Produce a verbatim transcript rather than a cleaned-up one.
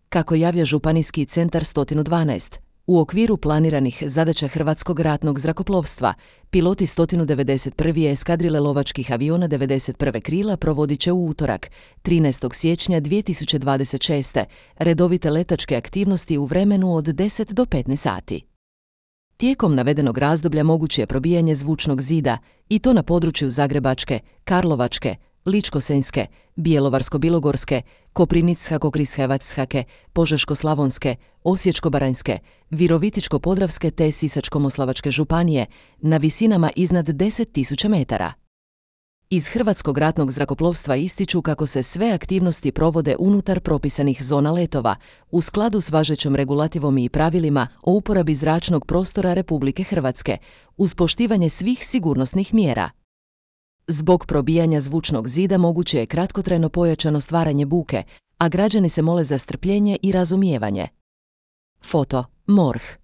Kako javlja Županijski centar sto dvanaest, u okviru planiranih zadaća Hrvatskog ratnog zrakoplovstva, piloti sto devedeset prve eskadrile lovačkih aviona devedeset prve krila provodit će u utorak, trinaestog siječnja dvije tisuće dvadeset šeste. redovite letačke aktivnosti u vremenu od deset do petnaest sati. Tijekom navedenog razdoblja moguće je probijanje zvučnog zida, i to na području Zagrebačke, Karlovačke, Ličko-senjske, Bjelovarsko-bilogorske, Koprivnicko-križevačke, Požeško-slavonske, Osječko-baranjske, Virovitičko-podravske te Sisačko-moslavačke županije na visinama iznad deset tisuća metara. Iz Hrvatskog ratnog zrakoplovstva ističu kako se sve aktivnosti provode unutar propisanih zona letova, u skladu s važećom regulativom i pravilima o uporabi zračnog prostora Republike Hrvatske, uz poštivanje svih sigurnosnih mjera. Zbog probijanja zvučnog zida moguće je kratkotrajno pojačano stvaranje buke, a građani se mole za strpljenje i razumijevanje. Foto, MORH.